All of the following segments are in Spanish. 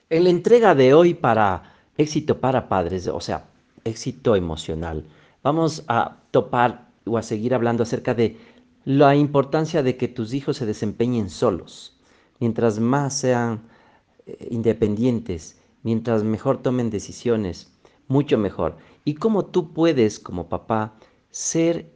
En la entrega de hoy para éxito para padres, o sea, éxito emocional, vamos a topar o a seguir hablando acerca de la importancia de que tus hijos se desempeñen solos. Mientras más sean independientes, mientras mejor tomen decisiones, mucho mejor. Y cómo tú puedes, como papá, ser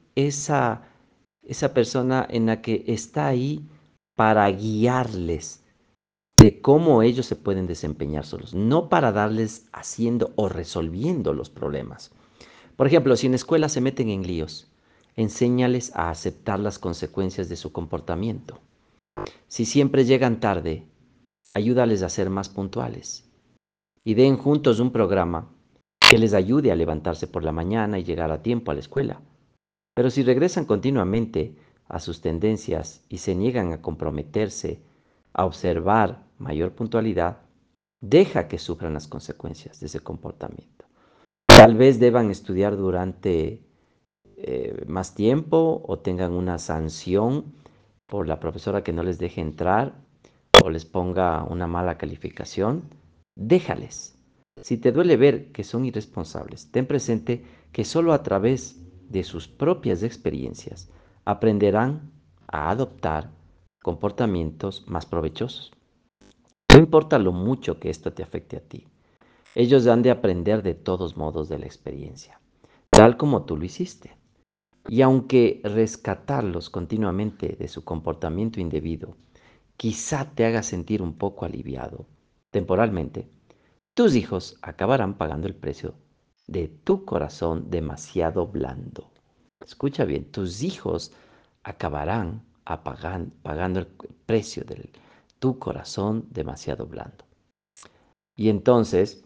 esa persona en la que está ahí para guiarles de cómo ellos se pueden desempeñar solos, no para darles haciendo o resolviendo los problemas. Por ejemplo, si en escuela se meten en líos, enséñales a aceptar las consecuencias de su comportamiento. Si siempre llegan tarde, ayúdales a ser más puntuales. Y den juntos un programa que les ayude a levantarse por la mañana y llegar a tiempo a la escuela. Pero si regresan continuamente a sus tendencias y se niegan a comprometerse, a observar mayor puntualidad, deja que sufran las consecuencias de ese comportamiento. Tal vez deban estudiar durante más tiempo o tengan una sanción por la profesora que no les deje entrar o les ponga una mala calificación. Déjales. Si te duele ver que son irresponsables, ten presente que solo a través de sus propias experiencias aprenderán a adoptar comportamientos más provechosos. No importa lo mucho que esto te afecte a ti, ellos han de aprender de todos modos de la experiencia, tal como tú lo hiciste. Y aunque rescatarlos continuamente de su comportamiento indebido quizá te haga sentir un poco aliviado temporalmente, tus hijos acabarán pagando el precio de tu corazón demasiado blando. Escucha bien, tus hijos acabarán pagando el precio de tu corazón demasiado blando. Y entonces,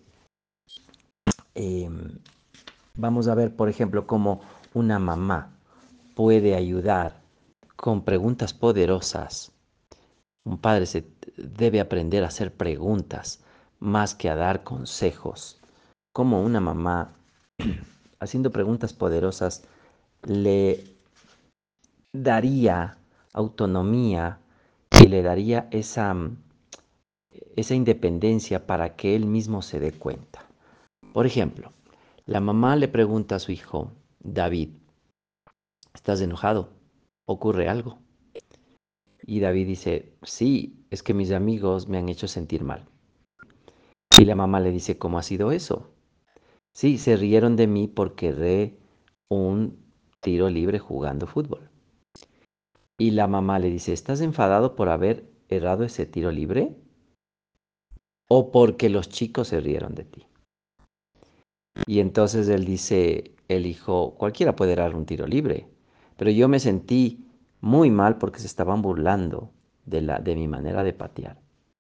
eh, vamos a ver, por ejemplo, cómo una mamá puede ayudar con preguntas poderosas. Un padre se debe aprender a hacer preguntas más que a dar consejos. Como una mamá, haciendo preguntas poderosas, le daría autonomía y le daría esa independencia para que él mismo se dé cuenta. Por ejemplo, la mamá le pregunta a su hijo, David, ¿estás enojado? ¿Ocurre algo? Y David dice, sí, es que mis amigos me han hecho sentir mal. Y la mamá le dice, ¿cómo ha sido eso? Sí, se rieron de mí porque erré un tiro libre jugando fútbol. Y la mamá le dice, ¿estás enfadado por haber errado ese tiro libre? ¿O porque los chicos se rieron de ti? Y entonces él dice, el hijo, cualquiera puede errar un tiro libre, pero yo me sentí muy mal porque se estaban burlando de mi manera de patear.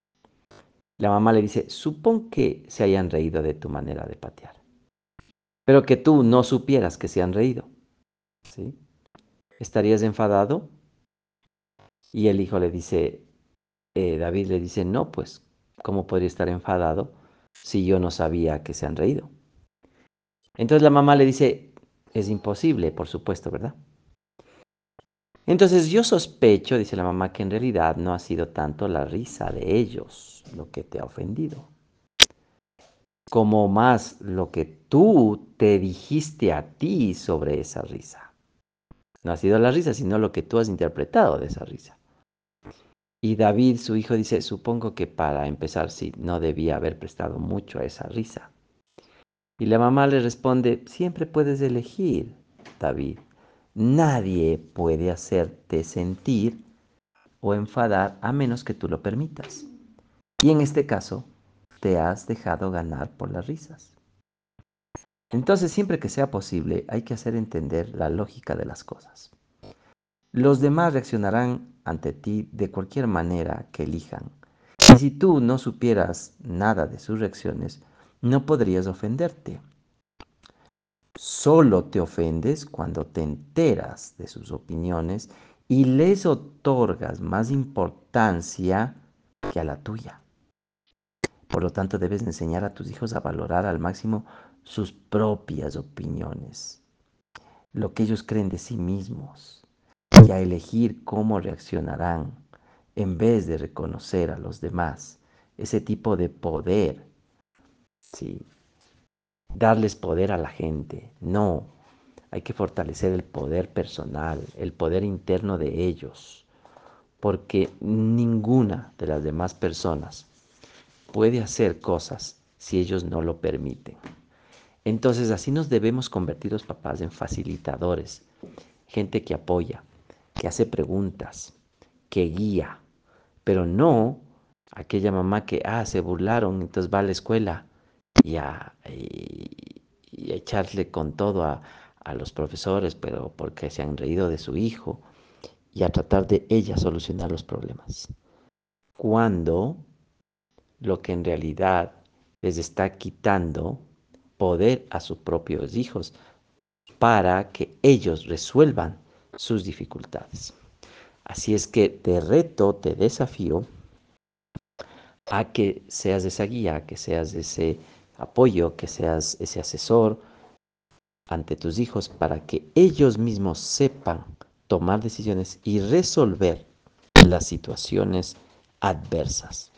La mamá le dice, supón que se hayan reído de tu manera de patear, pero que tú no supieras que se han reído, ¿sí? ¿Estarías enfadado? Y el hijo le dice, David le dice, no, pues, ¿cómo podría estar enfadado si yo no sabía que se han reído? Entonces la mamá le dice, es imposible, por supuesto, ¿verdad? Entonces yo sospecho, dice la mamá, que en realidad no ha sido tanto la risa de ellos lo que te ha ofendido, como más lo que tú te dijiste a ti sobre esa risa. No ha sido la risa, sino lo que tú has interpretado de esa risa. Y David, su hijo, dice, supongo que para empezar, sí, no debía haber prestado mucho a esa risa. Y la mamá le responde, siempre puedes elegir, David. Nadie puede hacerte sentir o enfadar a menos que tú lo permitas. Y en este caso, te has dejado ganar por las risas. Entonces, siempre que sea posible, hay que hacer entender la lógica de las cosas. Los demás reaccionarán ante ti de cualquier manera que elijan. Y si tú no supieras nada de sus reacciones, no podrías ofenderte. Solo te ofendes cuando te enteras de sus opiniones y les otorgas más importancia que a la tuya. Por lo tanto, debes enseñar a tus hijos a valorar al máximo sus propias opiniones, lo que ellos creen de sí mismos, y a elegir cómo reaccionarán en vez de reconocer a los demás ese tipo de poder, ¿sí? Darles poder a la gente. No, hay que fortalecer el poder personal, el poder interno de ellos, porque ninguna de las demás personas puede hacer cosas si ellos no lo permiten. Entonces así nos debemos convertir los papás en facilitadores, gente que apoya, que hace preguntas, que guía, pero no aquella mamá que, se burlaron, entonces va a la escuela y a echarle con todo a los profesores, pero porque se han reído de su hijo, y a tratar de ella solucionar los problemas. Cuando lo que en realidad les está quitando poder a sus propios hijos para que ellos resuelvan sus dificultades. Así es que te reto, te desafío a que seas esa guía, a que seas ese apoyo, que seas ese asesor ante tus hijos para que ellos mismos sepan tomar decisiones y resolver las situaciones adversas.